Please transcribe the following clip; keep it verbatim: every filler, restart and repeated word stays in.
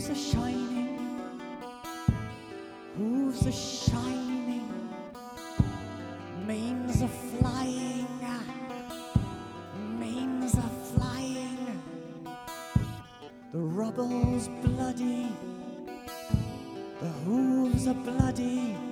Hooves are shining, hooves are shining, manes are flying, manes are flying. The rubble's bloody, the hooves are bloody,